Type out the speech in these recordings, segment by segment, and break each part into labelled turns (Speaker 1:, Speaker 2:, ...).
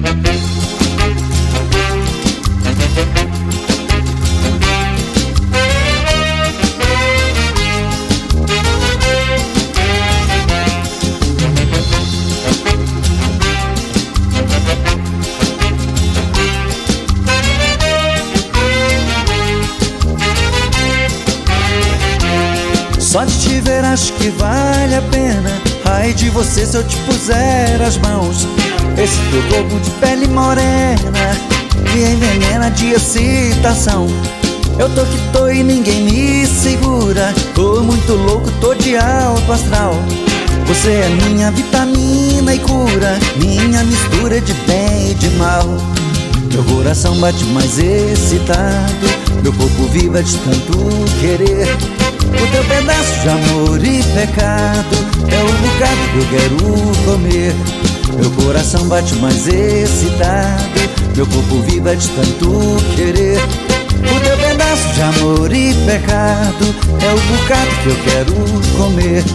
Speaker 1: Só de te ver acho que vale a pena. Ai de você se eu te puser as mãos. Esse teu corpo de pele morena me envenena de excitação. Eu tô que tô e ninguém me segura. Tô muito louco, tô de alto astral. Você é minha vitamina e cura, minha mistura de bem e de mal. Meu coração bate mais excitado, meu corpo viva de tanto querer. O teu pedaço de amor e pecado é o bocado que eu quero comer. Meu coração bate mais excitado, meu corpo viva de tanto querer. O teu pedaço de amor e pecado é o bocado que eu quero comer.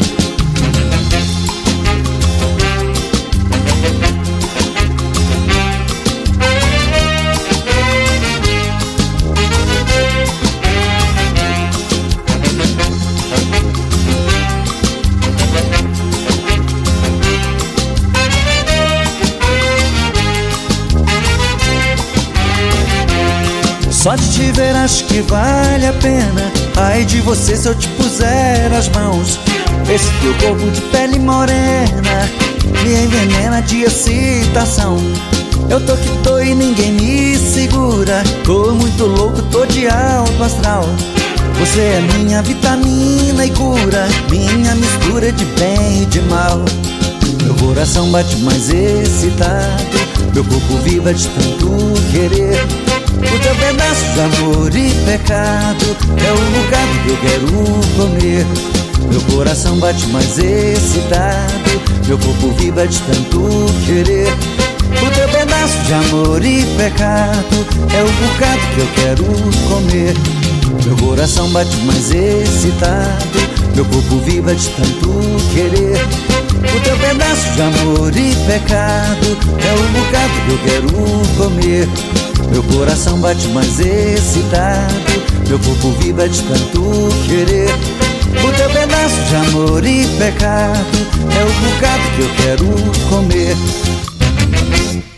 Speaker 1: Só de te ver acho que vale a pena. Ai de você se eu te puser as mãos. Esse teu corpo de pele morena me envenena de excitação. Eu tô que tô e ninguém me segura. Tô muito louco, tô de alto astral. Você é minha vitamina e cura, minha mistura de bem e de mal. Meu coração bate mais excitado, meu corpo viva de tanto querer. O teu pedaço de amor e pecado é o bocado que eu quero comer. Meu coração bate mais excitado, meu corpo viva de tanto querer. O teu pedaço de amor e pecado é o bocado que eu quero comer. Meu coração bate mais excitado, meu corpo viva de tanto querer. O teu pedaço de amor e pecado é o bocado que eu quero comer. Meu coração bate mais excitado, meu corpo viva de tanto querer. O teu pedaço de amor e pecado é o bocado que eu quero comer.